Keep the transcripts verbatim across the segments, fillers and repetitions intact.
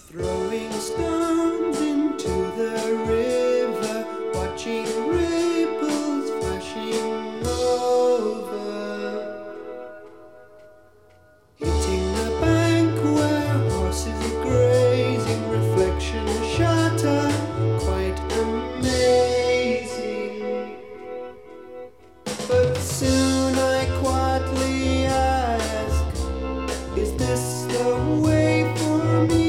Throwing stones into the river, watching ripples flashing over, hitting the bank where horses are grazing, reflection shatter, quite amazing. But soon I quietly ask, is this the way for me?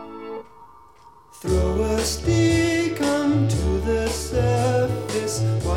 Throw a stick onto the surface.